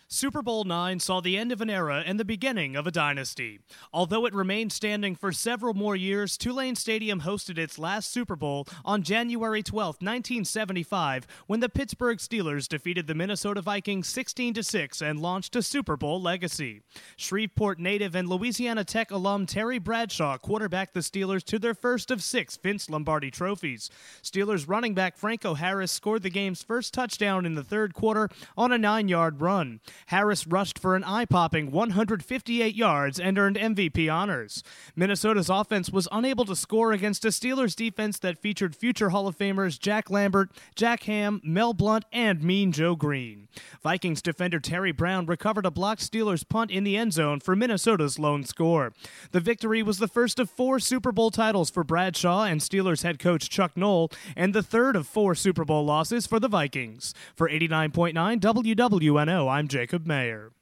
Super Bowl IX saw the end of an era and the beginning of a dynasty. Although it remained standing for several more years, Tulane Stadium hosted its last Super Bowl on January 12, 1975, when the Pittsburgh Steelers defeated the Minnesota Vikings 16-6 and launched a Super Bowl legacy. Shreveport native and Louisiana Tech alum Terry Bradshaw quarterbacked the Steelers to their first of 6 Vince Lombardi trophies. Steelers running back Franco Harris scored the game's first touchdown in the third quarter on a 9-yard run. Harris rushed for an eye-popping 158 yards and earned MVP honors. Minnesota's offense was unable to score against a Steelers defense that featured future Hall of Famers Jack Lambert, Jack Ham, Mel Blount, and Mean Joe Green. Vikings defender Terry Brown recovered a blocked Steelers punt in the end zone for Minnesota's lone score. The victory was the first of 4 Super Bowl titles for Bradshaw and Steelers head coach Chuck Noll, and the third of 4 Super Bowl losses for the Vikings. For 89.9 WWNO, I'm Jacob Mayer.